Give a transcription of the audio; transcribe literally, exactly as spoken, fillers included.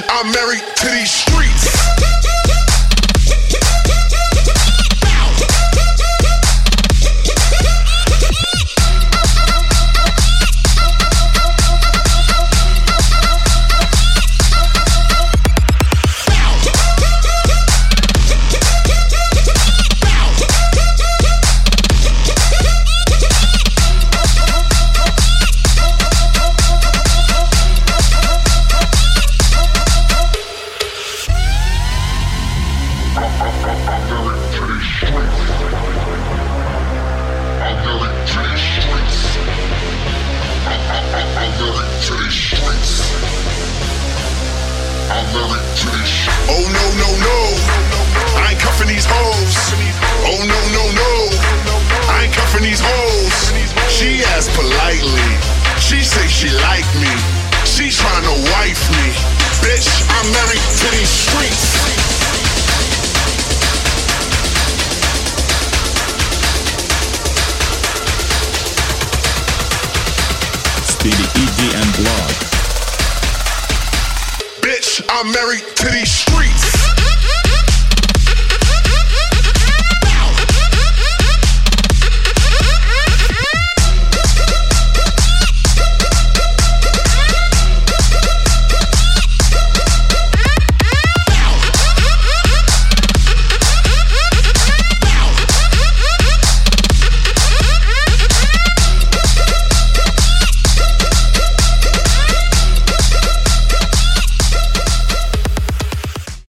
I'm married to these streets. Oh no, no, no, I ain't cuffing these hoes. Oh no, no, no, I ain't cuffing these hoes. She asked politely, she say she like me. She tryna wife me. Bitch, I'm married to these streets. Speedy E D M blog. Bitch, I'm married to these streets.